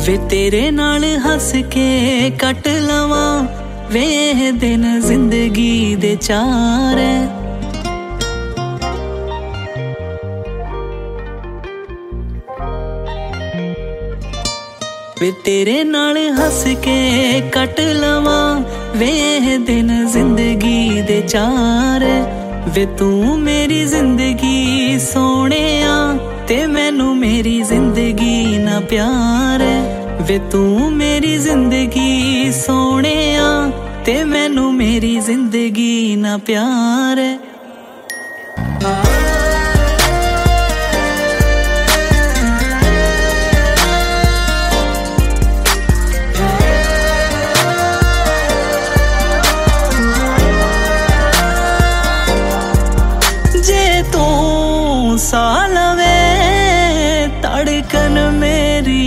वे तेरे नाल हस के कट लवां वे दिन जिंदगी दे चार है। वे तेरे नाल हस के कट लवां वे दिन जिंदगी दे चार है। वे तू मेरी जिंदगी सोहणिया ते मैनू मेरी जिंदगी ना प्यार है। वे तू मेरी जिंदगी सोहणिया ते मैनू मेरी जिंदगी ना प्यार है। साल वे धड़कन मेरी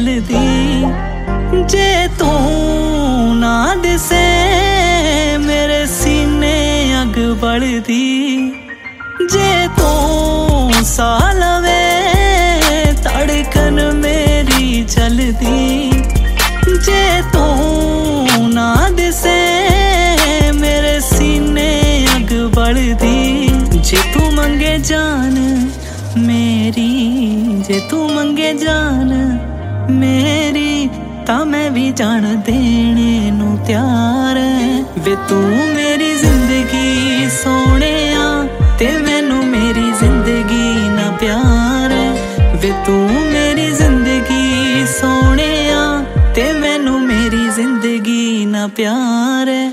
चलदी जे तू ना दिसे मेरे सीने अग बढ़दी। जे तू साल वे धड़कन मेरी चलदी जे तू ना दिसे मेरे सीने अग बढ़दी। जे तू मंगे जान मेरी जे तू मंगे जान मेरी ता मैं भी जान देने नू तैयार है। वे तू मेरी जिंदगी सोहणिया ते मैनू मेरी जिंदगी ना प्यार है। वे तू मेरी जिंदगी सोहणिया ते मैनू मेरी जिंदगी ना प्यार है।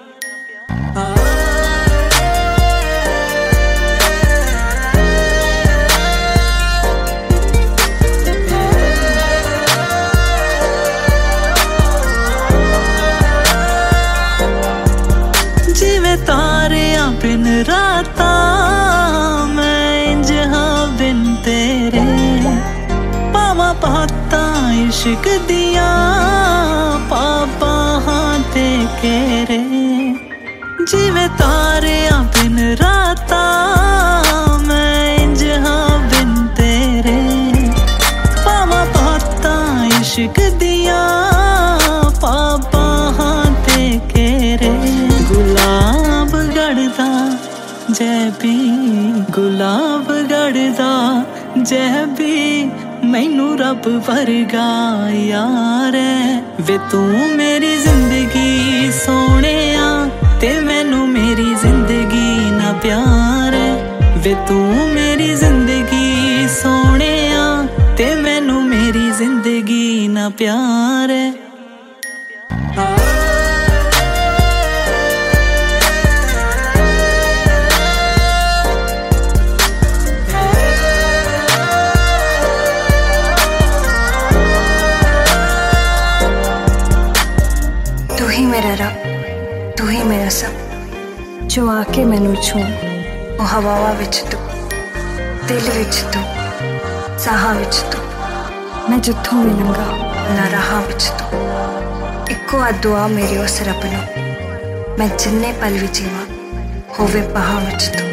तारियां बिन राता मैं इंज हाँ बिन तेरे पावा पाता इश्क दिया पापा हाँ ते केरे। जिवे तारियां बिन राता मैं इंज हाँ बिन तेरे पावा पाता इश्क दिया पापा हाँ ते केरे। गुलाब गढ़दा जैबी गुलाब गढ़दा जैबी मैनू रब वर्गा यार है। वे तू मेरी जिंदगी सोहणिया ते मैनू मेरी जिंदगी ना प्यार है। वे तू मेरी जिंदगी सोहणिया ते मैनू मेरी जिंदगी ना प्यार है। तू ही मेरा रब तू ही मेरा सब जो आके मैनू छू वो हवावां विच तू दिल विच तू साहां विच तू मैं जिथों भी लंघा ना राहां विच तू। इक्को आ दुआ मेरी उस रब नूं मैं जिन्ने पल भी जीवां होवे बाहां विच तू।